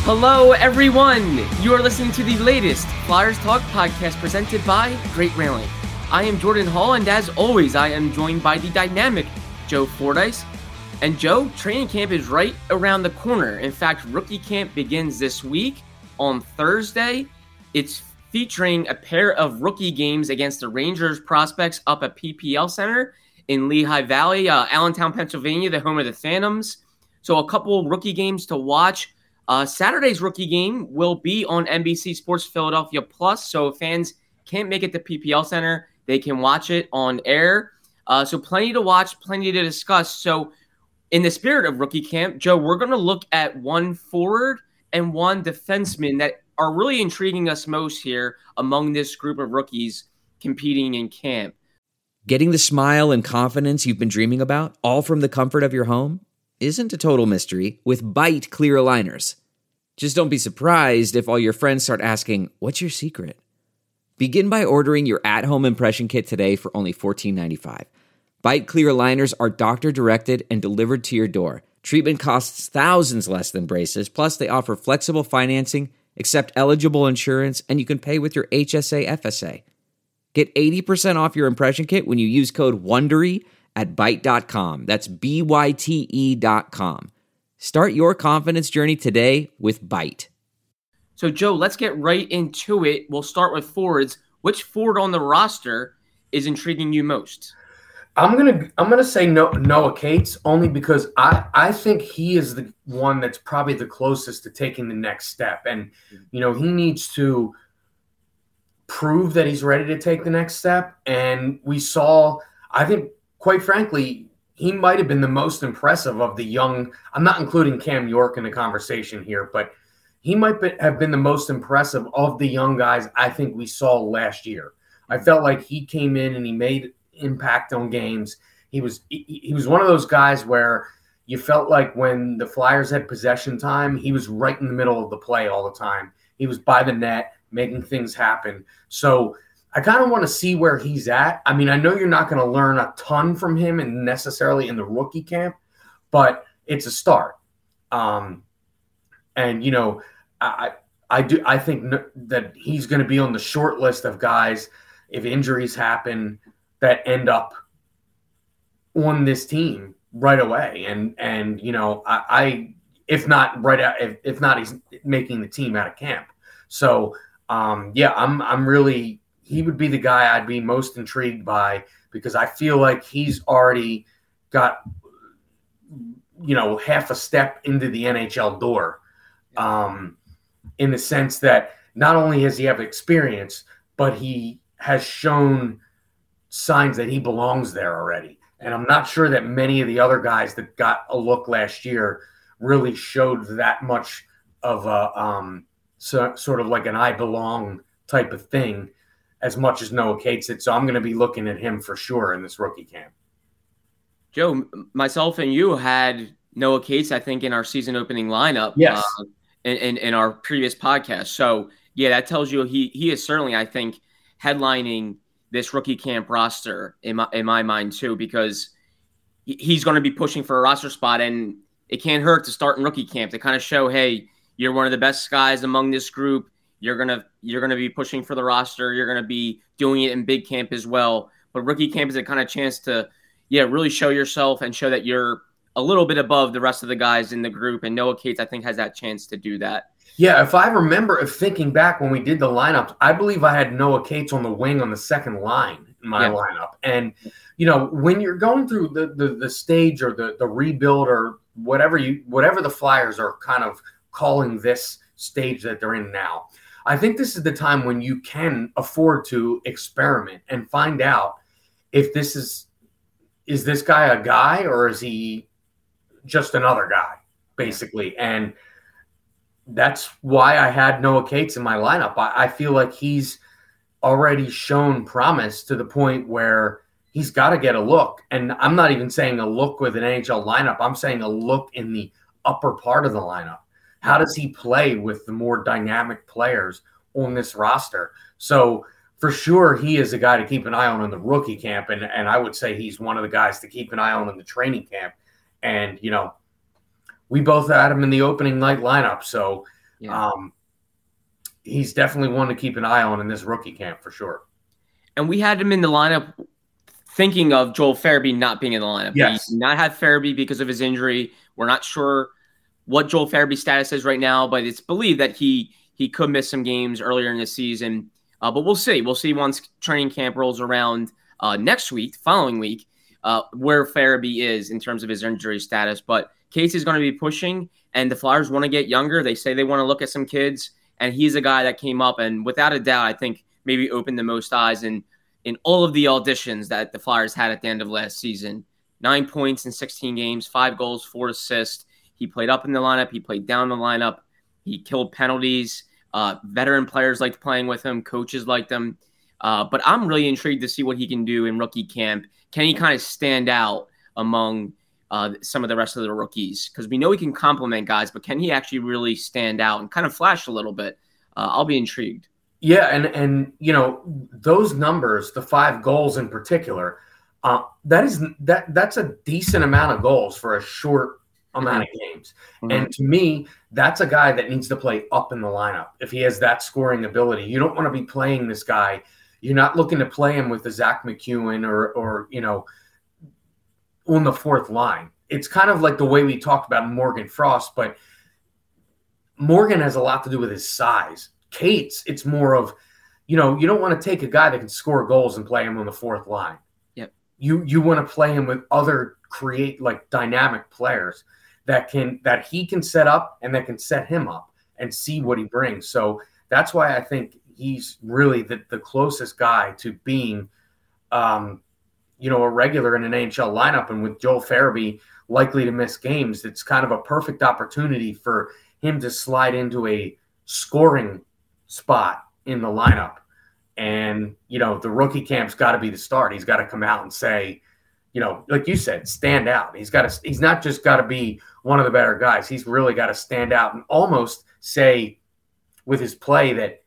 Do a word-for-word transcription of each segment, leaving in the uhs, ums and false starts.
Hello, everyone. You are listening to the latest Flyers Talk podcast presented by Great Railing. I am Jordan Hall, and as always, I am joined by the dynamic Joe Fordyce. And Joe, training camp is right around the corner. In fact, rookie camp begins this week on Thursday. It's featuring a pair of rookie games against the Rangers prospects up at P P L Center in Lehigh Valley, uh, Allentown, Pennsylvania, the home of the Phantoms. So a couple rookie games to watch. Uh, Saturday's rookie game will be on N B C Sports Philadelphia Plus, so if fans can't make it to P P L Center, they can watch it on air. Uh, so plenty to watch, plenty to discuss. So in the spirit of rookie camp, Joe, we're going to look at one forward and one defenseman that are really intriguing us most here among this group of rookies competing in camp. Getting the smile and confidence you've been dreaming about, all from the comfort of your home, isn't a total mystery with Byte clear aligners. Just don't be surprised if all your friends start asking, what's your secret? Begin by ordering your at-home impression kit today for only fourteen ninety-five. Byte clear aligners are doctor-directed and delivered to your door. Treatment costs thousands less than braces, plus they offer flexible financing, accept eligible insurance, and you can pay with your H S A F S A. Get eighty percent off your impression kit when you use code WONDERY at byte dot com. That's B Y T E dot com. Start your confidence journey today with Byte. So, Joe, let's get right into it. We'll start with forwards. Which forward on the roster is intriguing you most? I'm gonna I'm gonna say no, Noah Cates, only because I, I think he is the one that's probably the closest to taking the next step. And, you know, he needs to prove that he's ready to take the next step. And we saw, I think, quite frankly, he might have been the most impressive of the young. I'm not including Cam York in the conversation here, but he might be, have been the most impressive of the young guys I think we saw last year. I felt like he came in and he made impact on games. He was he, he was one of those guys where you felt like when the Flyers had possession time, he was right in the middle of the play all the time. He was by the net, making things happen. So I kind of want to see where he's at. I mean, I know you're not going to learn a ton from him and necessarily in the rookie camp, but it's a start. Um, and, you know, I I do I think n- that he's going to be on the short list of guys, if injuries happen, that end up on this team right away. And, and you know, I, I if not right out, if, if not, he's making the team out of camp. So, um, yeah, I'm I'm really – he would be the guy I'd be most intrigued by because I feel like he's already got, you know, half a step into the N H L door, um, in the sense that not only has he have experience, but he has shown signs that he belongs there already. And I'm not sure that many of the other guys that got a look last year really showed that much of a um, so, sort of like an I belong type of thing, as much as Noah Cates did. So I'm going to be looking at him for sure in this rookie camp. Joe, myself and you had Noah Cates, I think, in our season opening lineup. Yes. Uh, in, in, in our previous podcast. So, yeah, that tells you he he is certainly, I think, headlining this rookie camp roster in my, in my mind, too, because he's going to be pushing for a roster spot, and it can't hurt to start in rookie camp to kind of show, hey, you're one of the best guys among this group. You're gonna you're gonna be pushing for the roster. You're gonna be doing it in big camp as well. But rookie camp is a kind of chance to, yeah, really show yourself and show that you're a little bit above the rest of the guys in the group. And Noah Cates, I think, has that chance to do that. Yeah, if I remember, if thinking back when we did the lineups, I believe I had Noah Cates on the wing on the second line in my yeah. lineup. And you know, when you're going through the the, the stage or the the rebuild or whatever you whatever the Flyers are kind of calling this stage that they're in now, I think this is the time when you can afford to experiment and find out if this is, is this guy a guy or is he just another guy, basically. And that's why I had Noah Cates in my lineup. I, I feel like he's already shown promise to the point where he's got to get a look. And I'm not even saying a look with an N H L lineup. I'm saying a look in the upper part of the lineup. How does he play with the more dynamic players on this roster? So for sure, he is a guy to keep an eye on in the rookie camp. And, and I would say he's one of the guys to keep an eye on in the training camp. And, you know, we both had him in the opening night lineup. So Yeah. Um, he's definitely one to keep an eye on in this rookie camp for sure. And we had him in the lineup thinking of Joel Farabee not being in the lineup. Yes. We did not have Farabee because of his injury. We're not sure what Joel Farabee's status is right now, but it's believed that he he could miss some games earlier in the season. Uh, but we'll see. We'll see once training camp rolls around uh, next week, following week, uh, where Farabee is in terms of his injury status. But Casey's going to be pushing, and the Flyers want to get younger. They say they want to look at some kids, and he's a guy that came up and without a doubt, I think maybe opened the most eyes in, in all of the auditions that the Flyers had at the end of last season. Nine points in sixteen games, five goals, four assists. He played up in the lineup. He played down the lineup. He killed penalties. Uh, veteran players liked playing with him. Coaches liked him. Uh, but I'm really intrigued to see what he can do in rookie camp. Can he kind of stand out among uh, some of the rest of the rookies? Because we know he can compliment guys, but can he actually really stand out and kind of flash a little bit? Uh, I'll be intrigued. Yeah, and, and you know, those numbers, the five goals in particular, uh, that is that that's a decent amount of goals for a short amount of games. Mm-hmm. And to me, that's a guy that needs to play up in the lineup if he has that scoring ability. You don't want to be playing this guy. You're not looking to play him with the Zach McEwen or, or you know, on the fourth line. It's kind of like the way we talked about Morgan Frost, but Morgan has a lot to do with his size. Cates, it's more of, you know, you don't want to take a guy that can score goals and play him on the fourth line. Yep. You you want to play him with other create like dynamic players that can that he can set up and that can set him up and see what he brings. So that's why I think he's really the, the closest guy to being, um, you know, a regular in an N H L lineup. And with Joel Farabee likely to miss games, it's kind of a perfect opportunity for him to slide into a scoring spot in the lineup. And, you know, the rookie camp's got to be the start. He's got to come out and say, you know, like you said, stand out. He's got to, he's not just got to be one of the better guys. He's really got to stand out and almost say with his play that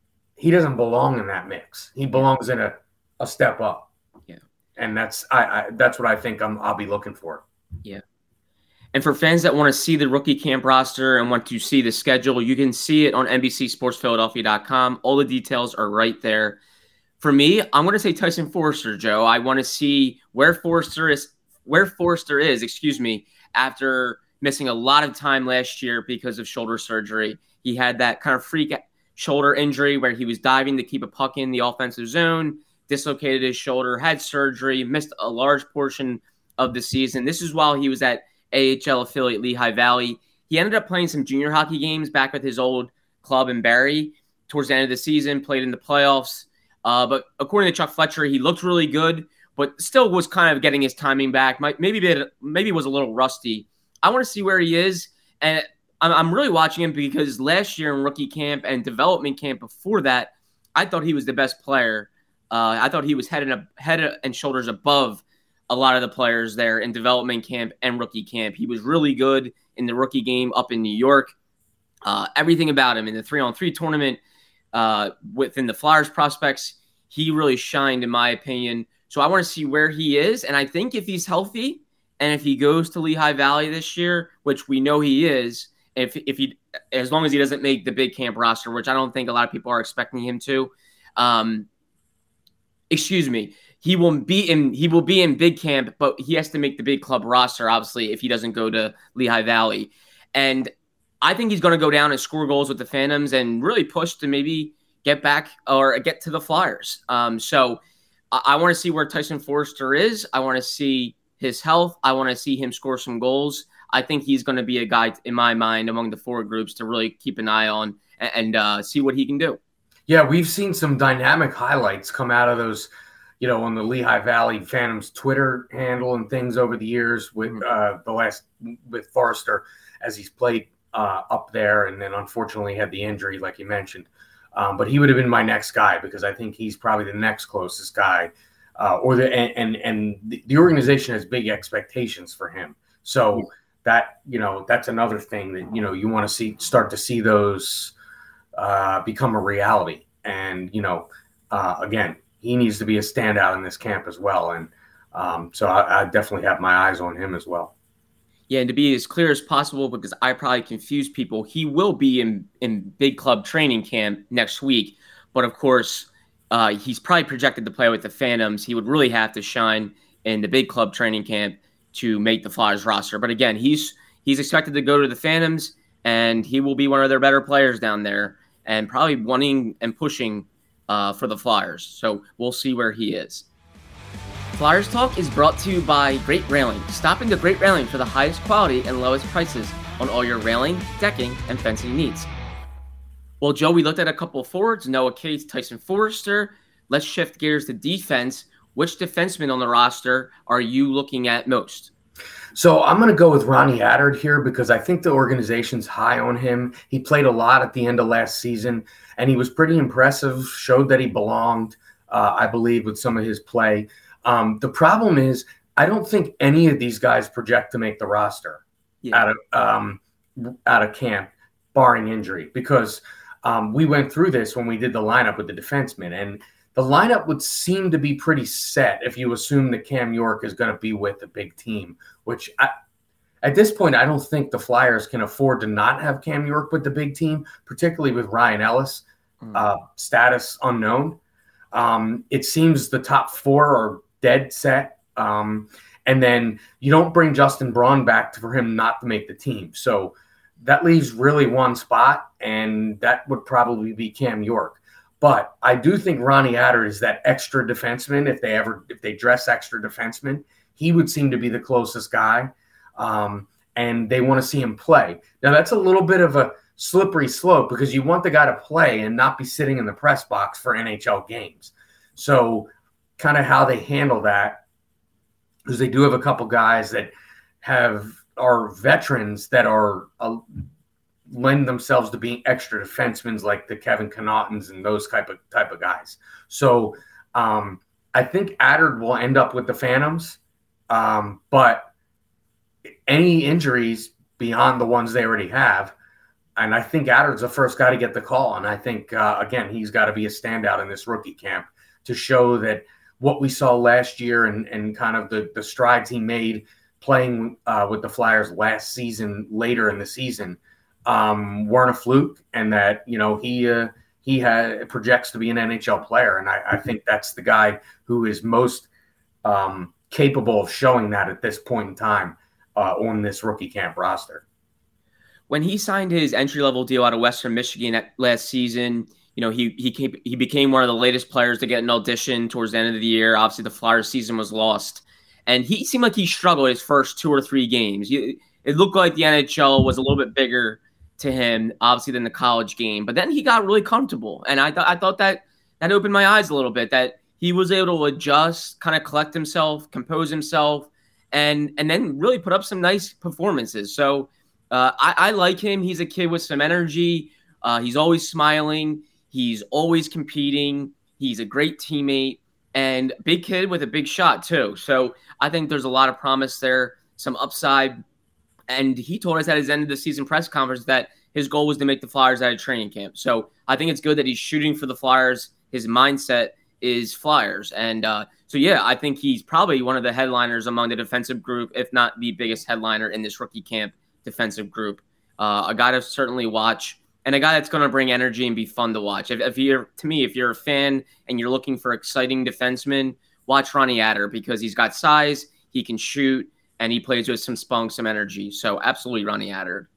he doesn't belong in that mix. He belongs in a, a step up. Yeah. And that's, I, I that's what I think I'm, I'll be looking for. Yeah. And for fans that want to see the rookie camp roster and want to see the schedule, you can see it on N B C Sports Philadelphia dot com. All the details are right there. For me, I'm going to say Tyson Foerster, Joe. I want to see where Foerster is, where Foerster is, excuse me, after missing a lot of time last year because of shoulder surgery. He had that kind of freak shoulder injury where he was diving to keep a puck in the offensive zone, dislocated his shoulder, had surgery, missed a large portion of the season. This is while he was at A H L affiliate Lehigh Valley. He ended up playing some junior hockey games back with his old club in Barrie towards the end of the season, played in the playoffs. Uh, but according to Chuck Fletcher, he looked really good, but still was kind of getting his timing back. Maybe bit, maybe was a little rusty. I want to see where he is, and I'm, I'm really watching him because last year in rookie camp and development camp before that, I thought he was the best player. Uh, I thought he was head and, head and shoulders above a lot of the players there in development camp and rookie camp. He was really good in the rookie game up in New York. Uh, everything about him in the three-on-three tournament, uh, within the Flyers prospects, he really shined, in my opinion. So I want to see where he is, and I think if he's healthy and if he goes to Lehigh Valley this year, which we know he is, if if he, as long as he doesn't make the big camp roster, which I don't think a lot of people are expecting him to, um, excuse me, he will be in he will be in big camp, but he has to make the big club roster, obviously, if he doesn't go to Lehigh Valley. And I think he's going to go down and score goals with the Phantoms and really push to maybe get back or get to the Flyers. Um, so I, I want to see where Tyson Foerster is. I want to see his health. I want to see him score some goals. I think he's going to be a guy, in my mind, among the four groups to really keep an eye on and, and uh, see what he can do. Yeah, we've seen some dynamic highlights come out of those, you know, on the Lehigh Valley Phantoms Twitter handle and things over the years with uh, the last with Foerster as he's played uh, up there, and then unfortunately had the injury, like you mentioned. Um, but he would have been my next guy because I think he's probably the next closest guy, uh, or the and and, and the organization has big expectations for him. So that, you know, that's another thing that, you know, you want to see start to see those uh, become a reality. And, you know, uh, again, he needs to be a standout in this camp as well. And um, so I, I definitely have my eyes on him as well. Yeah, and to be as clear as possible, because I probably confuse people, he will be in, in big club training camp next week. But of course, uh, he's probably projected to play with the Phantoms. He would really have to shine in the big club training camp to make the Flyers roster. But again, he's he's expected to go to the Phantoms, and he will be one of their better players down there and probably wanting and pushing uh, for the Flyers. So we'll see where he is. Flyers Talk is brought to you by Great Railing. Stop into Great Railing for the highest quality and lowest prices on all your railing, decking, and fencing needs. Well, Joe, we looked at a couple of forwards, Noah Cates, Tyson Forrester. Let's shift gears to defense. Which defenseman on the roster are you looking at most? So I'm going to go with Ronnie Attard here because I think the organization's high on him. He played a lot at the end of last season, and he was pretty impressive, showed that he belonged, uh, I believe, with some of his play. Um, the problem is I don't think any of these guys project to make the roster yeah. out of um, out of camp, barring injury, because um, we went through this when we did the lineup with the defensemen, and the lineup would seem to be pretty set if you assume that Cam York is going to be with the big team, which I, at this point, I don't think the Flyers can afford to not have Cam York with the big team, particularly with Ryan Ellis, mm. uh, status unknown. Um, it seems the top four are dead set. Um, and then you don't bring Justin Braun back for him not to make the team. So that leaves really one spot, and that would probably be Cam York. But I do think Ronnie Attard is that extra defenseman. If they ever, if they dress extra defenseman, he would seem to be the closest guy. Um, and they want to see him play. Now that's a little bit of a slippery slope because you want the guy to play and not be sitting in the press box for N H L games. So kind of how they handle that, because they do have a couple guys that have are veterans that are uh, lend themselves to being extra defensemen, like the Kevin Connaughtons and those type of type of guys. So um, I think Attard will end up with the Phantoms, um, but any injuries beyond the ones they already have, and I think Attard's the first guy to get the call. And I think uh, again he's got to be a standout in this rookie camp to show that what we saw last year and, and kind of the, the strides he made playing uh, with the Flyers last season, later in the season, um, weren't a fluke, and that, you know, he uh, he had, projects to be an N H L player. And I, I think that's the guy who is most um, capable of showing that at this point in time uh, on this rookie camp roster. When he signed his entry-level deal out of Western Michigan at, last season, you know, he he came, he became one of the latest players to get an audition towards the end of the year. Obviously, the Flyers season was lost, and he seemed like he struggled his first two or three games. It looked like the N H L was a little bit bigger to him, obviously, than the college game. But then he got really comfortable, and I thought I thought that that opened my eyes a little bit. That he was able to adjust, kind of collect himself, compose himself, and and then really put up some nice performances. So uh, I, I like him. He's a kid with some energy. Uh, he's always smiling. He's always competing. He's a great teammate and big kid with a big shot too. So I think there's a lot of promise there, some upside. And he told us at his end of the season press conference that his goal was to make the Flyers out of training camp. So I think it's good that he's shooting for the Flyers. His mindset is Flyers. And uh, so, yeah, I think he's probably one of the headliners among the defensive group, if not the biggest headliner in this rookie camp defensive group. Uh, a guy to certainly watch. And a guy that's going to bring energy and be fun to watch. If, if you're, to me, if you're a fan and you're looking for exciting defensemen, watch Ronnie Attard because he's got size, he can shoot, and he plays with some spunk, some energy. So absolutely Ronnie Attard.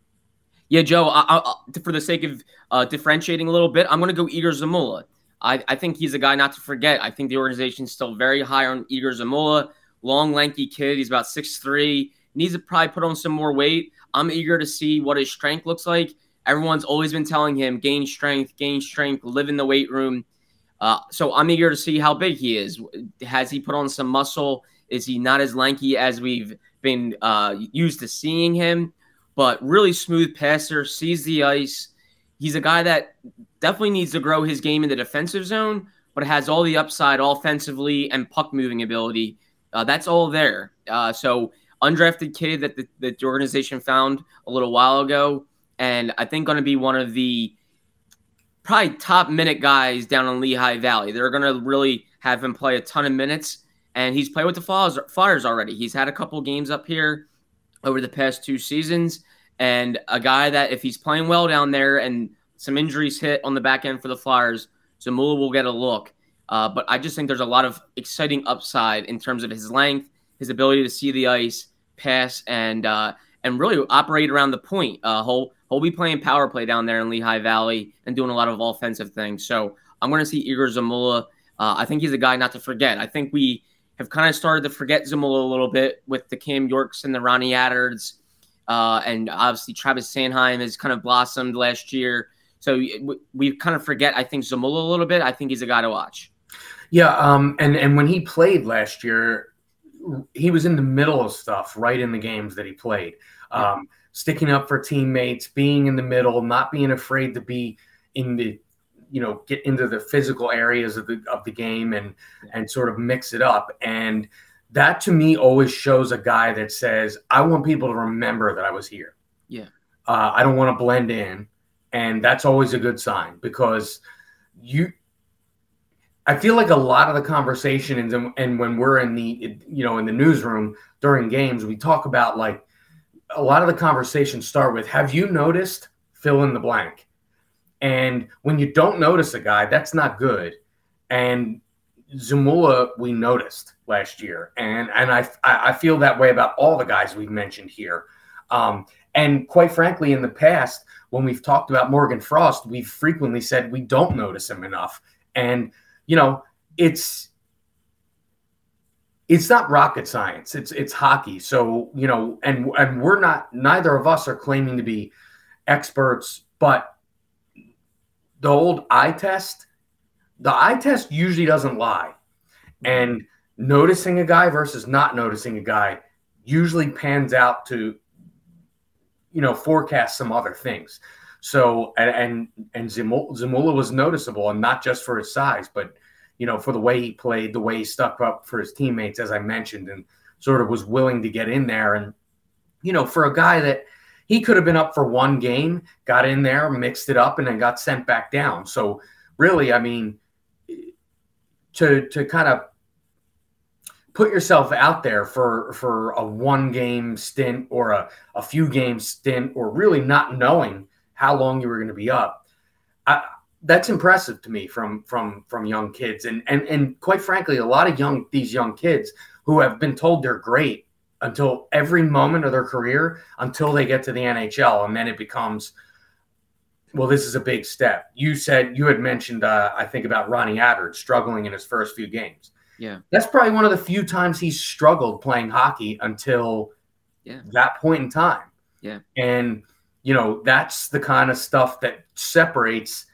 Yeah, Joe, I, I, for the sake of uh, differentiating a little bit, I'm going to go Igor Zamula. I, I think he's a guy not to forget. I think the organization's still very high on Igor Zamula. Long, lanky kid. He's about six three. Needs to probably put on some more weight. I'm eager to see what his strength looks like. Everyone's always been telling him, gain strength, gain strength, live in the weight room. Uh, so I'm eager to see how big he is. Has he put on some muscle? Is he not as lanky as we've been uh, used to seeing him? But really smooth passer, sees the ice. He's a guy that definitely needs to grow his game in the defensive zone, but has all the upside offensively and puck-moving ability. Uh, that's all there. Uh, so undrafted kid that the, that the organization found a little while ago. And I think going to be one of the probably top minute guys down in Lehigh Valley. They're going to really have him play a ton of minutes. And he's played with the Flyers, Flyers already. He's had a couple games up here. over the past two seasons, and a guy that if he's playing well down there and some injuries hit on the back end for the Flyers, Zamula will get a look. Uh, but I just think there's a lot of exciting upside in terms of his length, his ability to see the ice, pass, and uh, and really operate around the point. Uh, he'll, he'll be playing power play down there in Lehigh Valley and doing a lot of offensive things. So I'm going to see Igor Zamula. Uh, I think he's a guy not to forget. I think we have kind of started to forget Zamula a little bit with the Cam Yorks and the Ronnie Addards. Uh, and obviously Travis Sanheim has kind of blossomed last year. So we, we kind of forget, I think, Zamula a little bit. I think he's a guy to watch. Yeah, um, and, and when he played last year, he was in the middle of stuff right in the games that he played. Yeah. Um, sticking up for teammates, being in the middle, not being afraid to be in the, you know, get into the physical areas of the of the game and and sort of mix it up. And that to me always shows a guy that says, I want people to remember that I was here. Yeah. Uh, I don't want to blend in. And that's always a good sign because you I feel like a lot of the conversation and, and when we're in the, you know, in the newsroom during games, we talk about like a lot of the conversations start with, have you noticed fill in the blank? And when you don't notice a guy, that's not good. And Zamula, we noticed last year. And, and I, I feel that way about all the guys we've mentioned here. Um, and quite frankly, in the past, when we've talked about Morgan Frost, we've frequently said we don't notice him enough. And, you know, it's it's not rocket science. It's it's hockey. So, you know, and and we're not, neither of us are claiming to be experts, but the old eye test, the eye test usually doesn't lie. And noticing a guy versus not noticing a guy usually pans out to, you know, forecast some other things. So, and and, and Zamula was noticeable, and not just for his size, but, you know, for the way he played, the way he stuck up for his teammates, as I mentioned, and sort of was willing to get in there. And, you know, for a guy that he could have been up for one game, got in there, mixed it up, and then got sent back down. So really, I mean, to to kind of put yourself out there for for a one game stint or a, a few game stint, or really not knowing how long you were going to be up, I, that's impressive to me from from from young kids. And and and quite frankly, a lot of young these young kids who have been told they're great until every moment of their career, until they get to the N H L, and then it becomes, well, this is a big step. You said you had mentioned, uh, I think, about Ronnie Attard struggling in his first few games. Yeah, that's probably one of the few times he's struggled playing hockey until yeah. that point in time. Yeah, and you know that's the kind of stuff that separates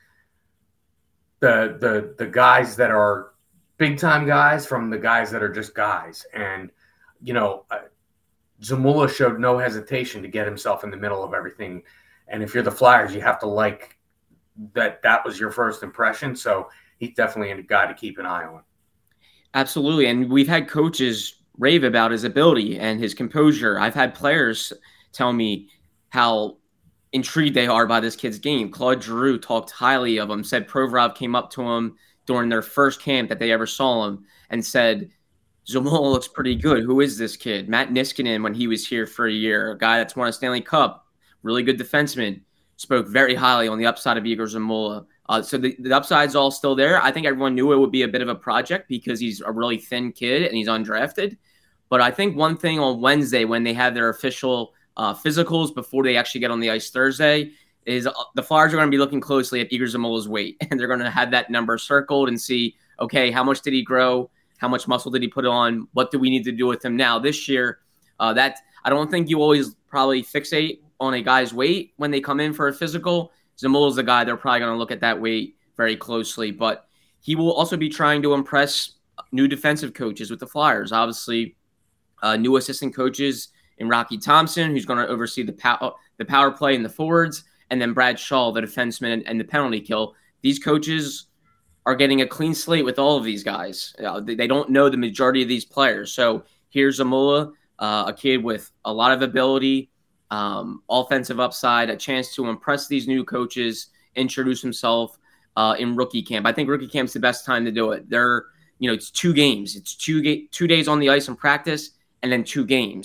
the the the guys that are big time guys from the guys that are just guys. And you know, uh, Zamula showed no hesitation to get himself in the middle of everything. And if you're the Flyers, you have to like that. That was your first impression, so he's definitely a guy to keep an eye on. Absolutely. And we've had coaches rave about his ability and his composure. I've had players tell me how intrigued they are by this kid's game. Claude Giroux talked highly of him, said Provorov came up to him during their first camp that they ever saw him and said, Zamula looks pretty good. Who is this kid? Matt Niskanen, when he was here for a year, a guy that's won a Stanley Cup, really good defenseman, spoke very highly on the upside of Igor Zamula. Uh, so the, the upside's all still there. I think everyone knew it would be a bit of a project because he's a really thin kid and he's undrafted. But I think one thing on Wednesday when they have their official uh, physicals before they actually get on the ice Thursday is uh, the Flyers are going to be looking closely at Igor Zamula's weight. And they're going to have that number circled and see, okay, how much did he grow? How much muscle did he put on? What do we need to do with him now this year? Uh, that I don't think you always probably fixate on a guy's weight when they come in for a physical. Zamula's the guy they're probably going to look at that weight very closely. But he will also be trying to impress new defensive coaches with the Flyers. Obviously, uh, new assistant coaches in Rocky Thompson, who's going to oversee the, pow- the power play and the forwards, and then Brad Shaw, the defenseman and the penalty kill. These coaches are getting a clean slate with all of these guys. Uh, they, they don't know the majority of these players. So here's Zamula, uh, a kid with a lot of ability, um, offensive upside, a chance to impress these new coaches, introduce himself uh, in rookie camp. I think rookie camp's the best time to do it. They're, you know, it's two games. It's two ga- two days on the ice in practice and then two games.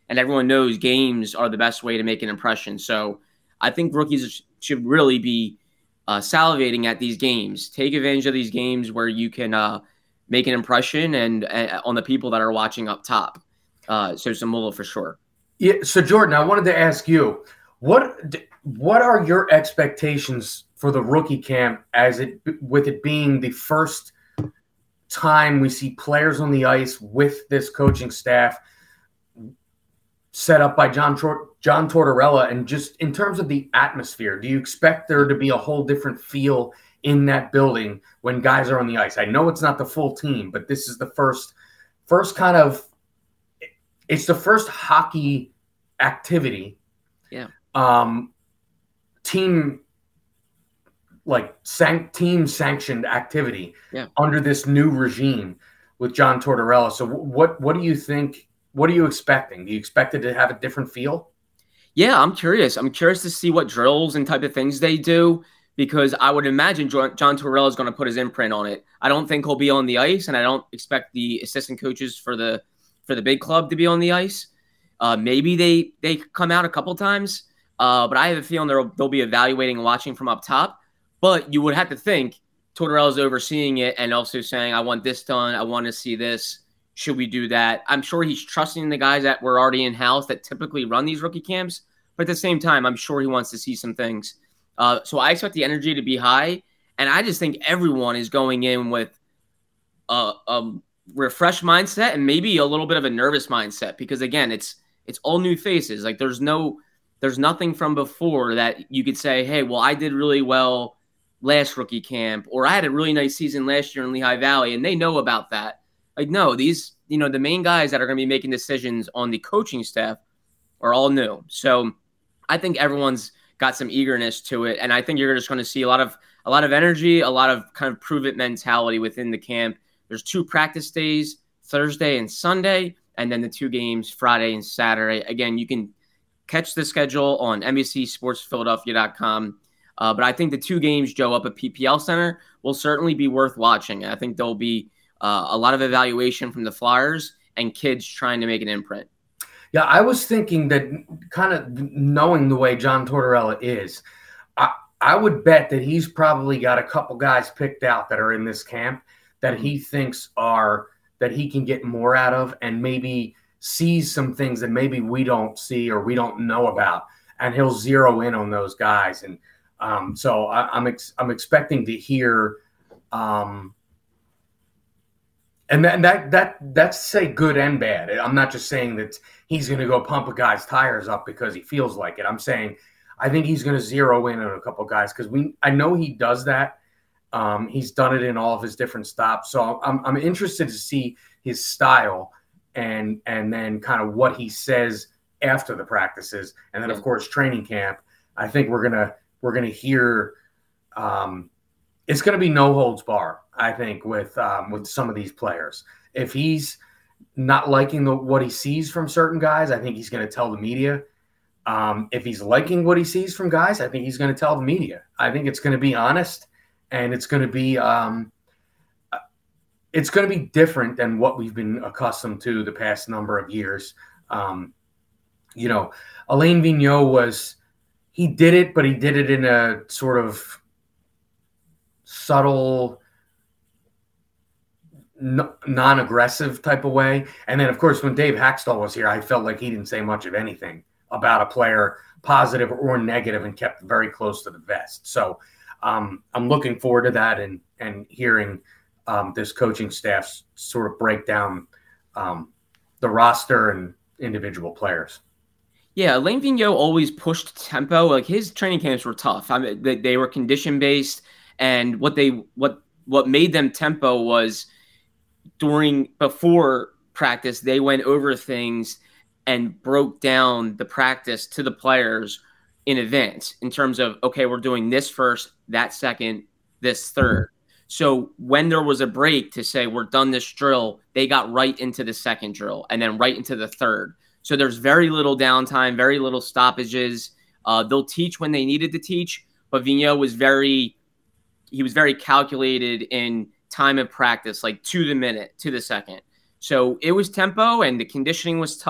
and everyone knows games are the best way to make an impression. So I think rookies should really be uh, salivating at these games. Take advantage of these games where you can uh, make an impression and uh, on the people that are watching up top. Uh, so Zamula for sure. Yeah. So Jordan, I wanted to ask you, what what are your expectations for the rookie camp as it with it being the first time we see players on the ice with this coaching staff set up by John Tor- John Tortorella, and just in terms of the atmosphere, do you expect there to be a whole different feel in that building when guys are on the ice? I know it's not the full team, but this is the first first kind of it's the first hockey activity. Yeah. Um, team like san- team sanctioned activity yeah. under this new regime with John Tortorella. So what what do you think? What are you expecting? Do you expect it to have a different feel? Yeah, I'm curious. I'm curious to see what drills and type of things they do, because I would imagine John Tortorella is going to put his imprint on it. I don't think he'll be on the ice, and I don't expect the assistant coaches for the for the big club to be on the ice. Uh, maybe they they come out a couple times, uh, but I have a feeling they'll they'll be evaluating and watching from up top. But you would have to think Tortorella's overseeing it and also saying, "I want this done. I want to see this. Should we do that?" I'm sure he's trusting the guys that were already in-house that typically run these rookie camps. But at the same time, I'm sure he wants to see some things. Uh, so I expect the energy to be high. And I just think everyone is going in with a, a refreshed mindset and maybe a little bit of a nervous mindset. Because, again, it's it's all new faces. Like, there's no there's nothing from before that you could say, hey, well, I did really well last rookie camp, or I had a really nice season last year in Lehigh Valley, and they know about that. Like, no, these, you know, the main guys that are going to be making decisions on the coaching staff are all new. So I think everyone's got some eagerness to it. And I think you're just going to see a lot of, a lot of energy, a lot of kind of prove it mentality within the camp. There's two practice days, Thursday and Sunday, and then the two games, Friday and Saturday. Again, you can catch the schedule on N B C Sports Philadelphia dot com. Uh, but I think the two games, Joe, up at P P L Center will certainly be worth watching. I think there'll be Uh, a lot of evaluation from the Flyers and kids trying to make an imprint. Yeah, I was thinking that, kind of knowing the way John Tortorella is, I, I would bet that he's probably got a couple guys picked out that are in this camp that he thinks are that he can get more out of, and maybe sees some things that maybe we don't see or we don't know about, and he'll zero in on those guys. And um, so I, I'm ex- I'm expecting to hear. Um, And that, that that that's say good and bad. I'm not just saying that he's going to go pump a guy's tires up because he feels like it. I'm saying I think he's going to zero in on a couple guys because we I know he does that. Um, he's done it in all of his different stops. So I'm I'm interested to see his style and and then kind of what he says after the practices, and then of course training camp. I think we're gonna we're gonna hear. Um, it's going to be no holds bar. I think with um, with some of these players, if he's not liking the, what he sees from certain guys, I think he's going to tell the media. Um, if he's liking what he sees from guys, I think he's going to tell the media. I think it's going to be honest, and it's going to be um, it's going to be different than what we've been accustomed to the past number of years. Um, you know, Alain Vigneault was he did it, but he did it in a sort of subtle, non-aggressive type of way. And then, of course, when Dave Haxtell was here, I felt like he didn't say much of anything about a player, positive or negative, and kept very close to the vest. So um, I'm looking forward to that and and hearing um, this coaching staff sort of break down um, the roster and individual players. Yeah, Alain Vigneault always pushed tempo. Like, his training camps were tough. I mean, they, they were condition-based, and what they what what made them tempo was during before practice, they went over things and broke down the practice to the players in advance in terms of, okay, we're doing this first, that second, this third. So when there was a break to say we're done this drill, they got right into the second drill and then right into the third. So there's very little downtime, very little stoppages. Uh, they'll teach when they needed to teach, but Vigneault was very he was very calculated in time of practice, like to the minute, to the second. So it was tempo, and the conditioning was tough.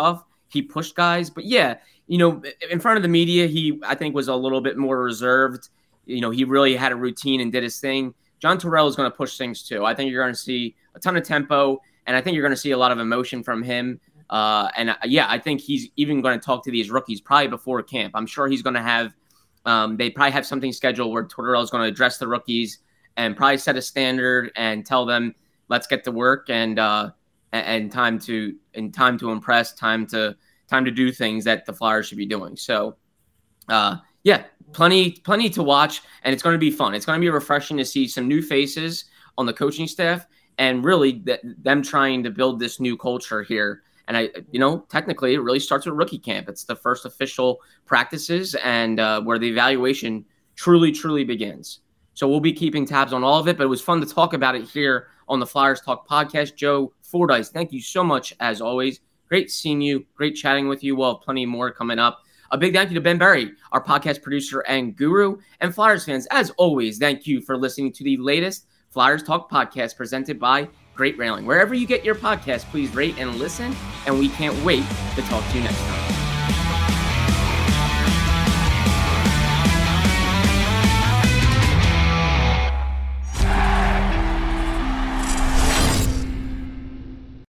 he pushed guys. But yeah, you know, in front of the media, he, I think, was a little bit more reserved. You know, he really had a routine and did his thing. John Tortorella is going to push things too. I think you're going to see a ton of tempo, and I think you're going to see a lot of emotion from him. Uh, and uh, yeah, I think he's even going to talk to these rookies probably before camp. I'm sure he's going to have, um, they probably have something scheduled where Tortorella is going to address the rookies and probably set a standard and tell them, let's get to work and, uh, and time to, and time to impress, time to, time to do things that the Flyers should be doing. So, uh, yeah, plenty, plenty to watch, and it's going to be fun. It's going to be refreshing to see some new faces on the coaching staff, and really th- them trying to build this new culture here. And I, you know, technically, it really starts with rookie camp. It's the first official practices, and uh, where the evaluation truly, truly begins. So we'll be keeping tabs on all of it. But it was fun to talk about it here on the Flyers Talk podcast. Joe Fordyce, thank you so much as always. Great seeing you. Great chatting with you. We'll have plenty more coming up. A big thank you to Ben Berry, our podcast producer and guru. And Flyers fans, as always, thank you for listening to the latest Flyers Talk podcast presented by Great Railing. Wherever you get your podcast, please rate and listen. And we can't wait to talk to you next time.